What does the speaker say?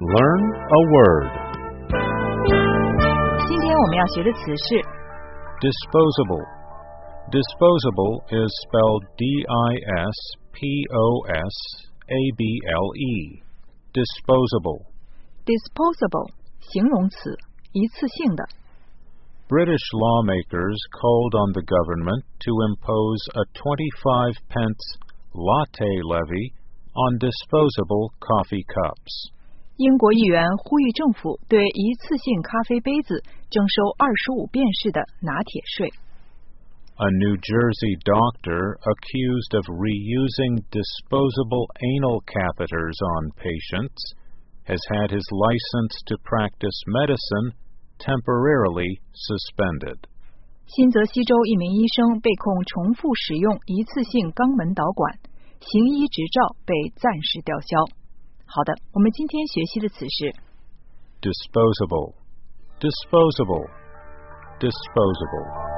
Learn a word. 今天我们要学的词是 Disposable. Disposable is spelled D-I-S-P-O-S-A-B-L-E. Disposable. disposable 形容词，一次性的。 British lawmakers called on the government to impose a 25p latte levy on disposable coffee cups. 英国议员呼吁政府对一次性咖啡杯子征收25便士的拿铁税。 A New Jersey doctor accused of reusing disposable anal catheters on patients has had his license to practice medicine temporarily suspended. 新泽西州一名医生被控重复使用一次性肛门导管，行医执照被暂时吊销。好的，我们今天学习的词是 Disposable. Disposable. Disposable.